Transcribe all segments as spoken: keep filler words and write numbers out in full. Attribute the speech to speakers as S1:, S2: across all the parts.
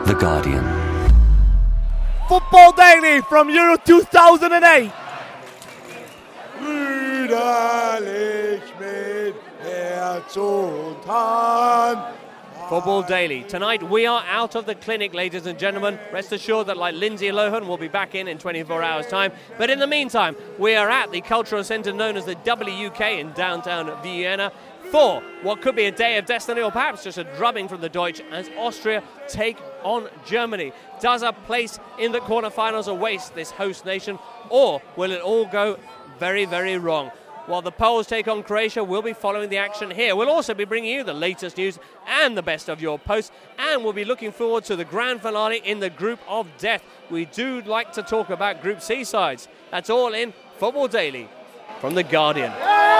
S1: The Guardian.
S2: Football Daily from Euro two thousand eight.
S3: Football Daily. Tonight we are out of the clinic, ladies and gentlemen. Rest assured that, like Lindsay Lohan, we'll be back in in twenty-four hours' time. But in the meantime, we are at the cultural centre known as the W U K in downtown Vienna for what could be a day of destiny, or perhaps just a drubbing from the Deutsch as Austria take on Germany. Does a place in the quarterfinals await this host nation, or will it all go very, very wrong? While the Poles take on Croatia, we'll be following the action here. We'll also be bringing you the latest news and the best of your posts, and we'll be looking forward to the grand finale in the Group of Death. We do like to talk about Group C sides. That's all in Football Daily from The Guardian.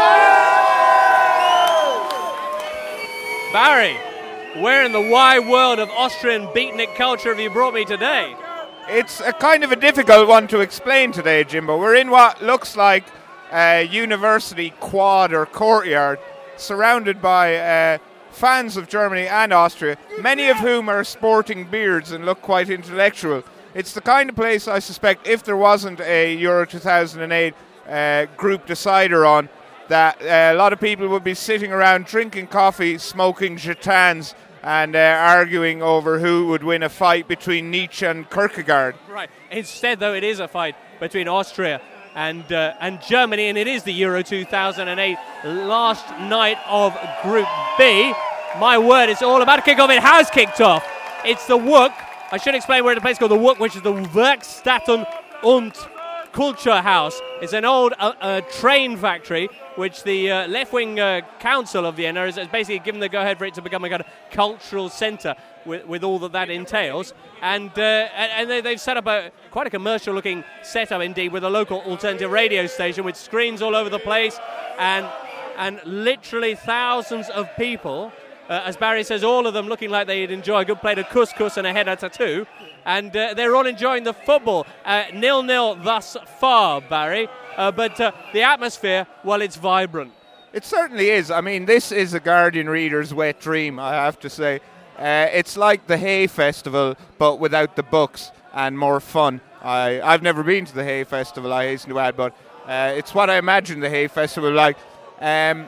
S3: Barry, where in the wide world of Austrian beatnik culture have you brought me today?
S4: It's a kind of a difficult one to explain today, Jimbo. We're in what looks like a university quad or courtyard, surrounded by uh, fans of Germany and Austria, many of whom are sporting beards and look quite intellectual. It's the kind of place, I suspect, if there wasn't a Euro two thousand eight uh, group decider on, that uh, a lot of people would be sitting around drinking coffee, smoking gitans, and uh, arguing over who would win a fight between Nietzsche and Kierkegaard.
S3: Right. Instead, though, it is a fight between Austria and uh, and Germany, and it is the Euro two thousand eight last night of Group B. My word, it's all about to kick off. It has kicked off. It's the W U K. I should explain we're at a place called the W U K, which is the Werkstätten und Kulturhaus. It's an old uh, uh, train factory, which the uh, left-wing uh, council of Vienna has, has basically given the go-ahead for it to become a kind of cultural centre with, with all that that entails. And uh, and, and they, they've set up a quite a commercial-looking setup indeed, with a local alternative radio station with screens all over the place, and and literally thousands of people. Uh, as Barry says, all of them looking like they'd enjoy a good plate of couscous and a head of tattoo. And uh, they're all enjoying the football. Uh, nil-nil thus far, Barry. Uh, but uh, the atmosphere, well, it's vibrant.
S4: It certainly is. I mean, this is a Guardian reader's wet dream, I have to say. Uh, it's like the Hay Festival, but without the books and more fun. I, I've never been to the Hay Festival, I hasten to add, but uh, it's what I imagine the Hay Festival like. Um,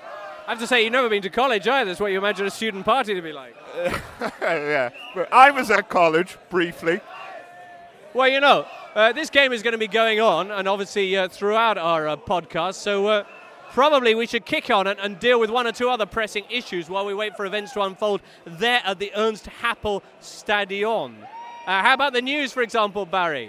S3: I have to say, you've never been to college either. That's what you imagine a student party to be like.
S4: yeah, but I was at college, briefly.
S3: Well, you know, uh, this game is going to be going on, and obviously uh, throughout our uh, podcast, so uh, probably we should kick on and, and deal with one or two other pressing issues while we wait for events to unfold there at the Ernst Happel Stadion. Uh, how about the news, for example, Barry?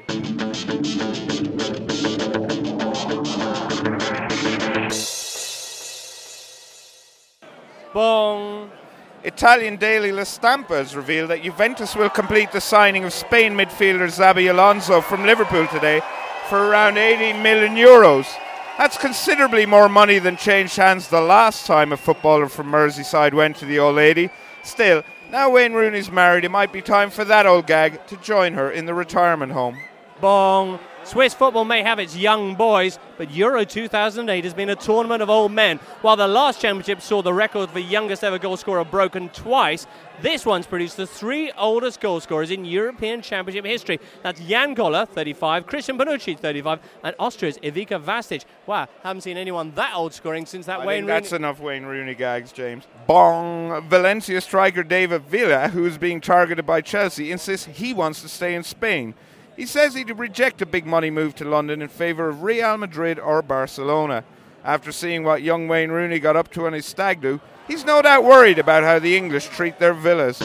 S3: Bong.
S4: Italian daily La Stampa has revealed that Juventus will complete the signing of Spain midfielder Xabi Alonso from Liverpool today for around eighty million euros. That's considerably more money than changed hands the last time a footballer from Merseyside went to the old lady. Still, now Wayne Rooney's married, it might be time for that old gag to join her in the retirement home.
S3: Bong. Swiss football may have its young boys, but Euro two thousand eight has been a tournament of old men. While the last championship saw the record for youngest ever goal scorer broken twice, this one's produced the three oldest goal scorers in European Championship history. That's Jan Goller, thirty-five, Christian Bonucci, thirty-five, and Austria's Ivica Vastic. Wow, haven't seen anyone that old scoring since that
S4: I
S3: Wayne
S4: think that's
S3: Rooney.
S4: enough Wayne Rooney gags, James. Bong. Valencia striker David Villa, who is being targeted by Chelsea, insists he wants to stay in Spain. He says he'd reject a big money move to London in favour of Real Madrid or Barcelona. After seeing what young Wayne Rooney got up to on his stag do, he's no doubt worried about how the English treat their villas.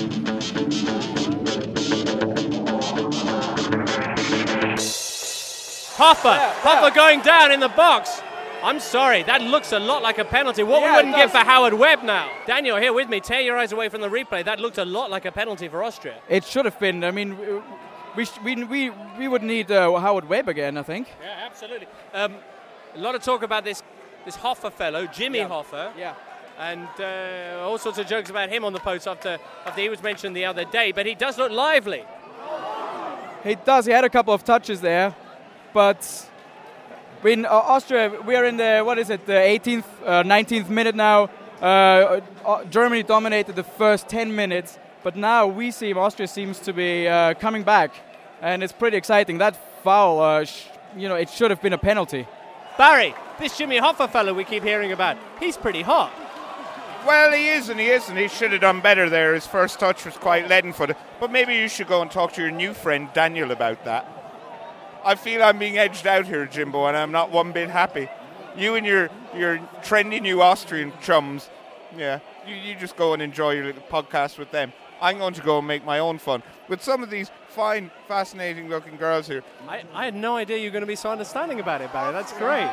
S3: Hoffer, yeah, Hoffer yeah. going down in the box. I'm sorry, that looks a lot like a penalty. What yeah, we wouldn't give for Howard Webb now. Daniel, here with me, tear your eyes away from the replay. That looked a lot like a penalty for Austria.
S5: It should have been. I mean, we we we, we would need uh, Howard Webb again, I think.
S3: Yeah, absolutely. Um, a lot of talk about this this Hoffer fellow, Jimmy
S5: yeah.
S3: Hoffer.
S5: Yeah.
S3: And uh, all sorts of jokes about him on the post after, after he was mentioned the other day. But he does look lively.
S5: He does. He had a couple of touches there. But in uh, Austria, we are in the, what is it, the eighteenth, uh, nineteenth minute now. Uh, uh, Germany dominated the first ten minutes. but now we seem, Austria seems to be uh, coming back, and it's pretty exciting. That foul, uh, sh- you know, it should have been a penalty.
S3: Barry, this Jimmy Hoffa fellow we keep hearing about, he's pretty hot.
S4: Well, he is and he isn't. He should have done better there. His first touch was quite leaden-footed. But maybe you should go and talk to your new friend Daniel about that. I feel I'm being edged out here, Jimbo, and I'm not one bit happy. You and your, your trendy new Austrian chums, yeah, you, you just go and enjoy your little podcast with them. I'm going to go and make my own fun with some of these fine, fascinating-looking girls here.
S3: I, I had no idea you were going to be so understanding about it, Barry. That's great.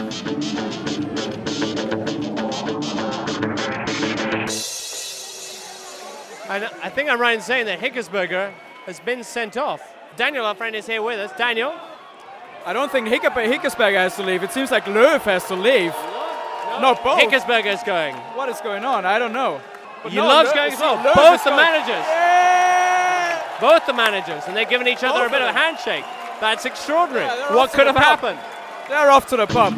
S3: And I think I'm right in saying that Hickesberger has been sent off. Daniel, our friend, is here with us. Daniel?
S5: I don't think Hick- Hickesberger has to leave. It seems like Löw has to leave.
S3: No,
S5: no both.
S3: Hickesberger is going.
S5: What is going on? I don't know. But
S3: You
S5: no,
S3: love's
S5: Löw-
S3: going as well.
S5: Löw
S3: Both
S5: is
S3: the
S5: going.
S3: managers.
S5: Yeah!
S3: Both the managers. And they're giving each other
S5: Both
S3: a bit
S5: of
S3: of a handshake. That's extraordinary.
S5: Yeah, they're
S3: What
S5: off to
S3: could
S5: the
S3: have
S5: pub.
S3: happened?
S5: They're off to the pub.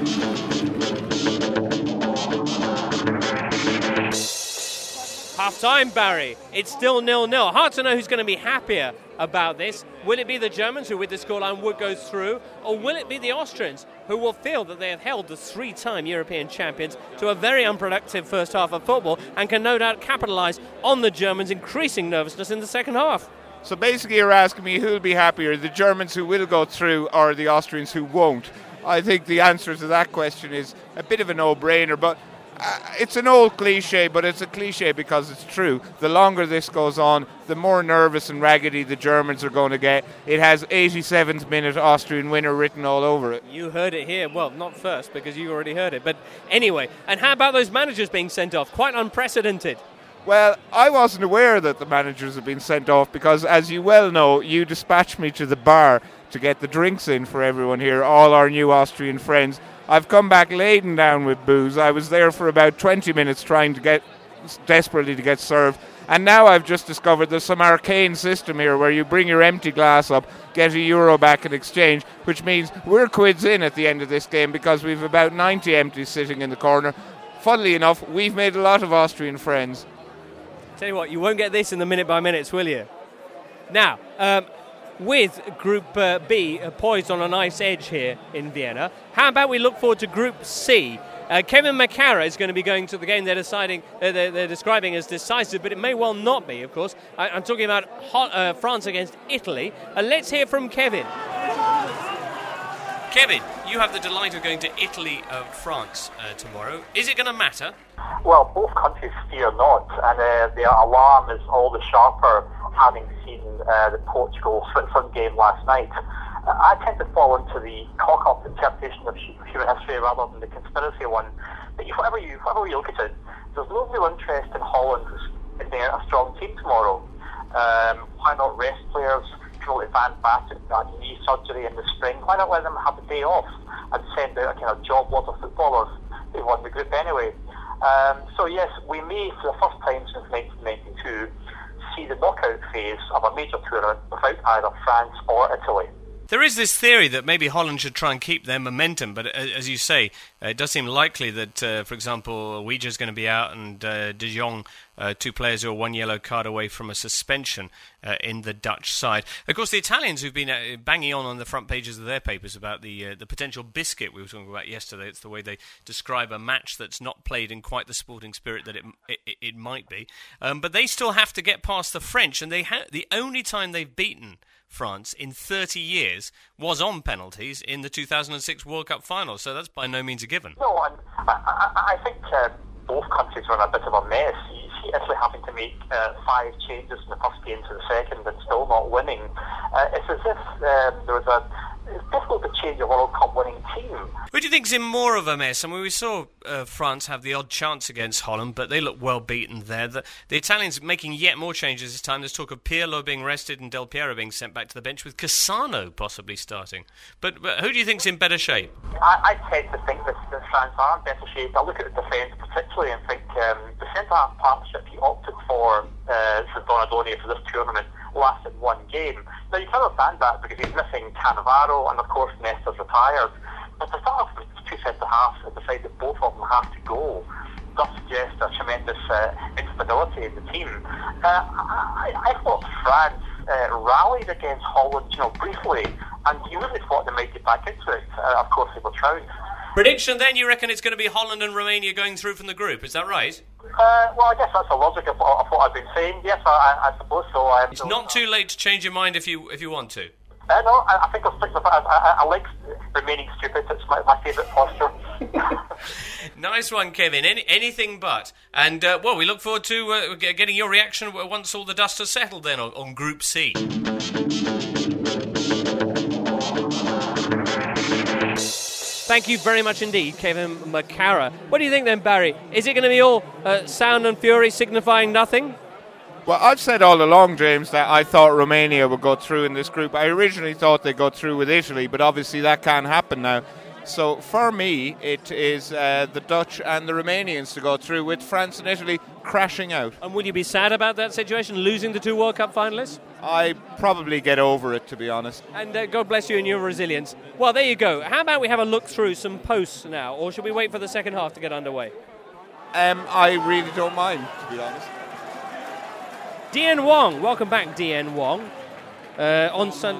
S3: Half time, Barry. It's still nil-nil. Hard to know who's going to be happier about this. Will it be the Germans who, with the scoreline, would go through, or will it be the Austrians who will feel that they have held the three-time European champions to a very unproductive first half of football and can no doubt capitalise on the Germans' increasing nervousness in the second half?
S4: So basically you're asking me who'll be happier, the Germans who will go through or the Austrians who won't. I think the answer to that question is a bit of a no-brainer, but uh, it's an old cliche, but it's a cliche because it's true. The longer this goes on, the more nervous and raggedy the Germans are going to get. It has eighty-seventh minute Austrian winner written all over it.
S3: You heard it here. Well, not first, because you already heard it. But anyway, and how about those managers being sent off? Quite unprecedented.
S4: Well, I wasn't aware that the managers had been sent off because, as you well know, you dispatched me to the bar to get the drinks in for everyone here, all our new Austrian friends. I've come back laden down with booze. I was there for about twenty minutes trying to get, desperately to get served. And now I've just discovered there's some arcane system here where you bring your empty glass up, get a euro back in exchange, which means we're quids in at the end of this game because we've about ninety empties sitting in the corner. Funnily enough, we've made a lot of Austrian friends.
S3: Tell you what, you won't get this in the minute by minutes, will you? Now, um, with Group uh, B uh, poised on a nice edge here in Vienna, how about we look forward to Group C? Uh, Kevin McCarra is going to be going to the game they're deciding, uh, they're, they're describing as decisive, but it may well not be, of course. I, I'm talking about hot, uh, France against Italy. Uh, let's hear from Kevin. Kevin, you have the delight of going to Italy, uh, France uh, tomorrow. Is it going to matter?
S1: Well, both countries fear not, and uh, the alarm is all the sharper having seen uh, the Portugal-Switzerland game last night. Uh, I tend to fall into the cock-up interpretation of human history rather than the conspiracy one. But whatever you, whatever you look at it, there's no real interest in Holland in being a strong team tomorrow. Um, why not rest players? People like Van Basten got knee surgery in the spring. Why not let them have the day off and send out a kind of job lot of footballers? They won the group anyway. Um, so yes, we may, for the first time since nineteen ninety-two, see the knockout phase of a major tournament without either France or Italy.
S3: There is this theory that maybe Holland should try and keep their momentum, but as you say, it does seem likely that, uh, for example, Ouija's going to be out and uh, De Jong, uh, two players who are one yellow card away from a suspension uh, in the Dutch side. Of course, the Italians who've been uh, banging on on the front pages of their papers about the uh, the potential biscuit we were talking about yesterday. It's the way they describe a match that's not played in quite the sporting spirit that it it, it might be. Um, but they still have to get past the French, and they ha- the only time they've beaten France in thirty years was on penalties in the two thousand six World Cup final, so that's by no means a given.
S1: No, and I, I, I think uh, both countries are in a bit of a mess. You see Italy having to make uh, five changes in the first game to the second and still not winning. Uh, it's as if uh, there was a... It's difficult to change a World Cup winning team.
S3: Who do you think's in more of a mess? I mean, we saw uh, France have the odd chance against Holland, but they look well beaten there. The, the Italians making yet more changes this time. There's talk of Pirlo being rested and Del Piero being sent back to the bench, with Cassano possibly starting. But, but who do you think's in better shape?
S1: I, I tend to think that, that France are in better shape. I look at the defence particularly and think um, the centre-half partnership he opted for uh, for Donadoni for this tournament lasted one game. Now, you can understand that because he's missing Cannavaro and, of course, Nesta's retired. But to start off with two centre-halves and decide that both of them have to go, does suggest a tremendous uh, instability in the team. Uh, I, I thought France uh, rallied against Holland, you know, briefly, and you really thought they might get back into it. Uh, of course, they were trounced.
S3: Prediction then, you reckon it's going to be Holland and Romania going through from the group, is that right?
S1: Uh, well, I guess that's the logic of, of what I've been saying. Yes, I, I suppose so. I,
S3: It's not too late to change your mind if you if you want to.
S1: Uh, no, I, I think I'll stick with it. I, I, I like remaining stupid. It's my, my favourite posture.
S3: Nice one, Kevin. Any, anything but. And, uh, well, we look forward to uh, getting your reaction once all the dust has settled then on, on Group C. Thank you very much indeed, Kevin McCara. What do you think then, Barry? Is it going to be all uh, sound and fury signifying nothing?
S4: Well, I've said all along, James, that I thought Romania would go through in this group. I originally thought they'd go through with Italy, but obviously that can't happen now. So for me, it is uh, the Dutch and the Romanians to go through, with France and Italy crashing out.
S3: And would you be sad about that situation, losing the two World Cup finalists?
S4: I probably get over it, to be honest.
S3: And uh, God bless you and your resilience. Well, there you go. How about we have a look through some posts now, or should we wait for the second half to get underway?
S4: Um, I really don't mind, to be honest.
S3: D N Wong, welcome back, D N Wong. Uh, on Sun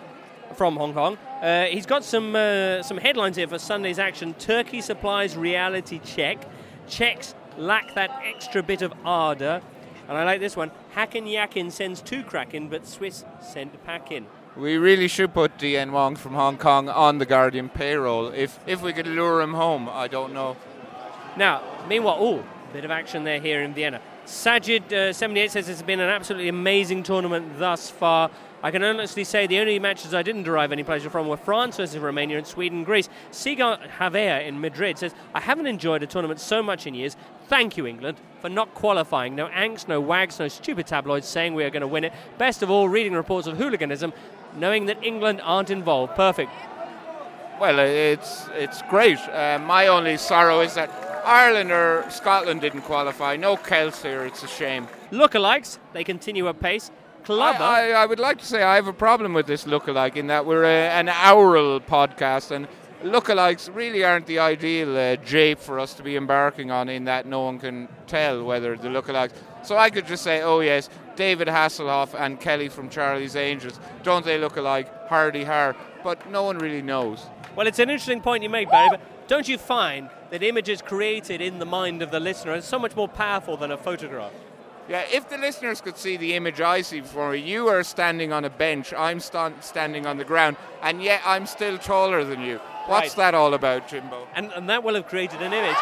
S3: from Hong Kong. Uh, he's got some uh, some headlines here for Sunday's action. Turkey supplies reality check. Czechs lack that extra bit of ardour. And I like this one. Hakan Yakin sends two Kraken, but Swiss send packing.
S4: We really should put D N Wong from Hong Kong on the Guardian payroll. If if we could lure him home, I don't know.
S3: Now, meanwhile, oh, bit of action there here in Vienna. Sajid uh, seventy-eight says it's been an absolutely amazing tournament thus far. I can honestly say the only matches I didn't derive any pleasure from were France versus Romania and Sweden, Greece. Sigar Javier in Madrid says, I haven't enjoyed a tournament so much in years. Thank you, England, for not qualifying. No angst, no wags, no stupid tabloids saying we are going to win it. Best of all, reading reports of hooliganism, knowing that England aren't involved. Perfect.
S4: Well, it's it's great. Uh, my only sorrow is that Ireland or Scotland didn't qualify. No Celts here, it's a shame.
S3: Lookalikes, they continue at pace. Clubber.
S4: I, I, I would like to say I have a problem with this lookalike in that we're a, an aural podcast, and lookalikes really aren't the ideal uh, jape for us to be embarking on, in that no one can tell whether the lookalikes. So I could just say, oh yes, David Hasselhoff and Kelly from Charlie's Angels, don't they look alike? Hardy har. But no one really knows.
S3: Well, it's an interesting point you make, Barry, but don't you find that images created in the mind of the listener are so much more powerful than a photograph?
S4: Yeah, if the listeners could see the image I see before me, you are standing on a bench, I'm st- standing on the ground, and yet I'm still taller than you. What's
S3: right.
S4: that all about, Jimbo?
S3: And, and that will have created an image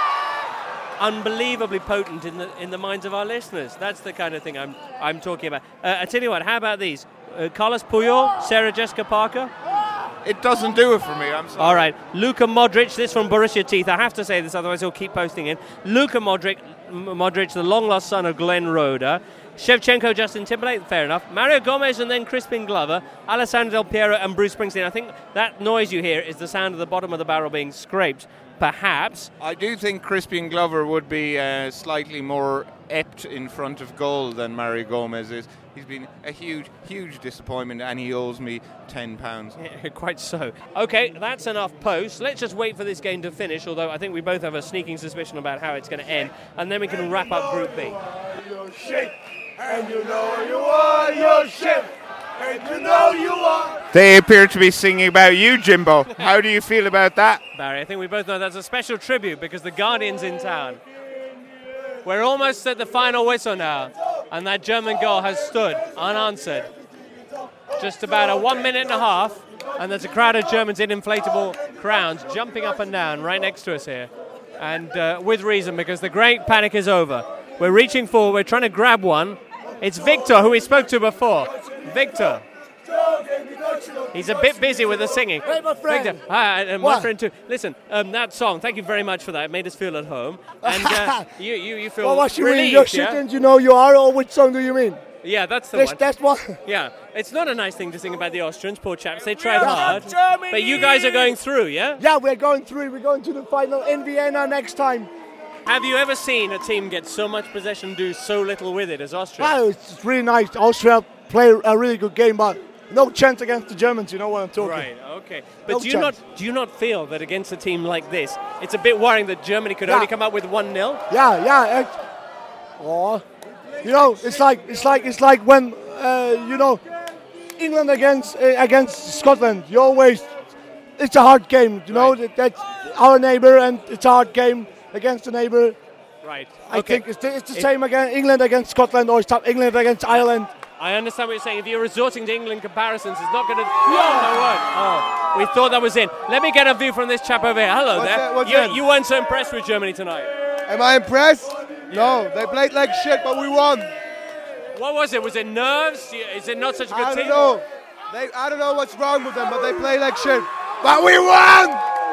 S3: unbelievably potent in the in the minds of our listeners. That's the kind of thing I'm I'm talking about. Uh, I tell you what, how about these? Uh, Carlos Puyol, Sarah Jessica Parker?
S4: It doesn't do it for me, I'm sorry.
S3: All right, Luka Modric, this from Borussia Teeth. I have to say this, otherwise he'll keep posting in. Luka Modric, Modric, the long-lost son of Glenn Roeder. Shevchenko, Justin Timberlake, fair enough. Mario Gomez and then Crispin Glover. Alessandro Del Piero and Bruce Springsteen. I think that noise you hear is the sound of the bottom of the barrel being scraped, perhaps.
S4: I do think Crispin Glover would be uh, slightly more apt in front of goal than Mario Gomez is. He's been a huge, huge disappointment, and he owes me ten pounds.
S3: Yeah, quite so. Okay, that's enough posts. Let's just wait for this game to finish, although I think we both have a sneaking suspicion about how it's going to end, and then we can wrap up Group B.
S2: Your shit, and you know you are your shit, and you know you are.
S4: They appear to be singing about you, Jimbo. How do you feel about that?
S3: Barry, I think we both know that's a special tribute because the Guardian's in town. We're almost at the final whistle now, and that German goal has stood unanswered. Just about a one minute and a half, and there's a crowd of Germans in inflatable crowns jumping up and down right next to us here. And uh, with reason, because the great panic is over. We're reaching forward, we're trying to grab one. It's Victor, who we spoke to before. Victor. He's a bit busy with the singing.
S6: Hey, my friend.
S3: Victor, hi, and my friend too. Listen, um, that song, thank you very much for that. It made us feel at home. And uh, you, you, you feel
S6: well, what you
S3: relieved,
S6: mean? You're
S3: yeah?
S6: shitting, you know you are, or which song do you mean?
S3: Yeah, that's the
S6: This,
S3: one.
S6: that's what.
S3: Yeah, it's not a nice thing to sing about the Austrians, poor chaps. They tried
S6: Yeah.
S3: hard.
S6: Germany!
S3: But you guys are going through, yeah?
S6: Yeah, we're going through. We're going to the final in Vienna next time.
S3: Have you ever seen a team get so much possession, do so little with it as Austria?
S6: Ah, it's really nice. Austria play a really good game, but no chance against the Germans. You know what I'm talking.
S3: Right. Okay. But
S6: No
S3: do you
S6: chance.
S3: not do you not feel that against a team like this, it's a bit worrying that Germany could
S6: Yeah.
S3: only come up with one nil?
S6: Yeah, yeah. It, oh, you know, it's like it's like it's like when uh, you know England against uh, against Scotland. You always, it's a hard game. You know
S3: Right.
S6: that, that's our neighbour, and it's a hard game against the neighbour.
S3: Right.
S6: I
S3: Okay.
S6: think it's the, it's the
S3: It-
S6: same again. England against Scotland, or it's top England against Ireland.
S3: I understand what you're saying. If you're resorting to England comparisons, it's not going to. Oh, no word. Oh, we thought that was in. Let me get a view from this chap over here. Hello
S2: What's
S3: there.
S2: that? What's
S3: you,
S2: that?
S3: you weren't so impressed with Germany tonight.
S2: Am I impressed? No, they played like shit, but we won.
S3: What was it? Was it nerves? Is it not such a good
S2: I
S3: team?
S2: don't know. They, I don't know what's wrong with them, but they play like shit. But we won!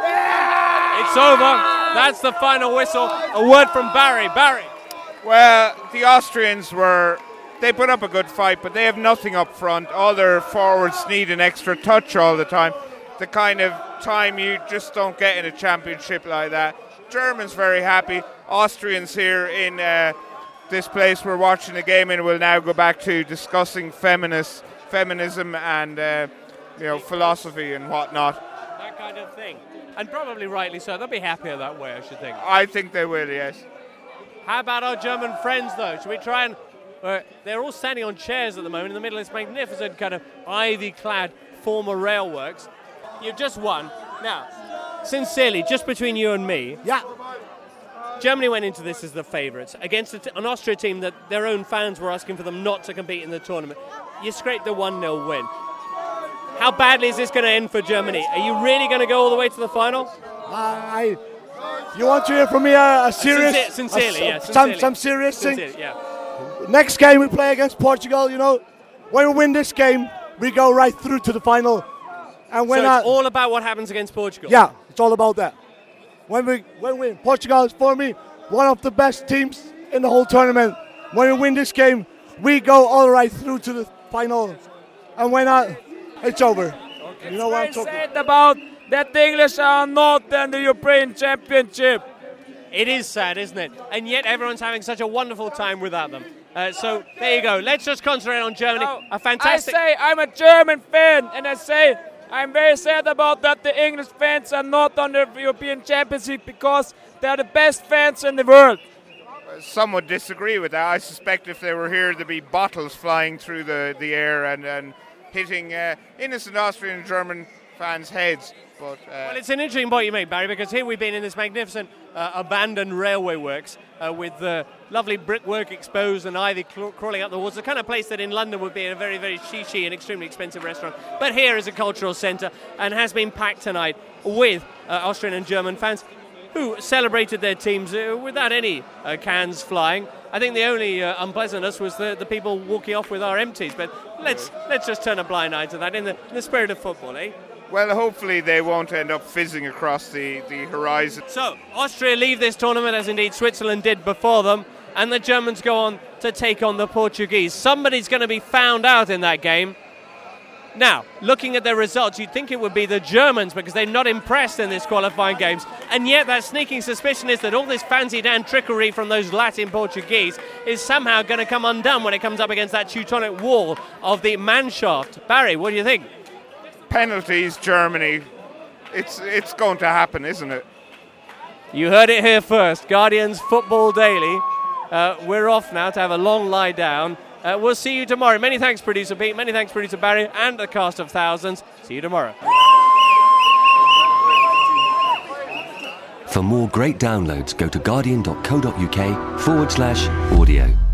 S3: It's over. That's the final whistle. A word from Barry. Barry.
S4: Well, the Austrians were, they put up a good fight, but they have nothing up front. All their forwards need an extra touch all the time. The kind of time you just don't get in a championship like that. Germans very happy. Austrians here in uh, this place we're watching the game in will now go back to discussing feminist, feminism and uh, you know philosophy and whatnot.
S3: That kind of thing. And probably rightly so. They'll be happier that way, I should think.
S4: I think they will, yes.
S3: How about our German friends, though? Should we try and... Uh, they're all standing on chairs at the moment in the middle of this magnificent kind of ivy-clad former railworks. You've just won. Now, sincerely, just between you and me,
S6: Yeah,
S3: Germany went into this as the favourites against a t- an Austria team that their own fans were asking for them not to compete in the tournament. You scraped the one nil win. How badly is this going to end for Germany? Are you really going to go all the way to the final?
S6: I. You want to hear from me a, a serious,
S3: Sincer- sincerely,
S6: a,
S3: yeah,
S6: some
S3: sincerely.
S6: some serious thing.
S3: Sincerely, yeah.
S6: Next game we play against Portugal. You know, when we win this game, we go right through to the final. And when
S3: So
S6: I,
S3: it's all about what happens against Portugal.
S6: yeah, it's all about that. When we when we Portugal is for me one of the best teams in the whole tournament. When we win this game, we go all right through to the final. And when I, it's over. You know what I'm talking about.
S5: about that the English are not in the European Championship.
S3: It is sad, isn't it? And yet everyone's having such a wonderful time without them. Uh, so there you go. Let's just concentrate on Germany. A fantastic.
S5: I say I'm a German fan, and I say I'm very sad about that the English fans are not on the European Championship because they are the best fans in the world.
S4: Some would disagree with that. I suspect if they were here, there'd be bottles flying through the, the air and, and hitting uh, innocent Austrian and German fans' heads. But uh,
S3: Well, it's an interesting point you make, Barry, because here we've been in this magnificent uh, abandoned railway works uh, with the lovely brickwork exposed and ivy cl- crawling up the walls. The kind of place that in London would be a very, very chic and extremely expensive restaurant. But here is a cultural centre and has been packed tonight with uh, Austrian and German fans who celebrated their teams uh, without any uh, cans flying. I think the only uh, unpleasantness was the, the people walking off with our empties. But let's let's just turn a blind eye to that in the, in the spirit of football, eh?
S4: well, hopefully they won't end up fizzing across the, the horizon.
S3: So, Austria leave this tournament, as indeed Switzerland did before them, and the Germans go on to take on the Portuguese. Somebody's going to be found out in that game. Now, looking at their results, you'd think it would be the Germans because they're not impressed in this qualifying games. And yet that sneaking suspicion is that all this fancy-dan trickery from those Latin Portuguese is somehow going to come undone when it comes up against that Teutonic wall of the Mannschaft. Barry, what do you think?
S4: Penalties, Germany. It's it's going to happen, isn't it?
S3: You heard it here first. Guardians Football Daily. Uh, we're off now to have a long lie down. Uh, we'll see you tomorrow. Many thanks, Producer Pete. Many thanks, Producer Barry, and the cast of thousands. See you tomorrow.
S7: For more great downloads, go to guardian.co.uk forward slash audio.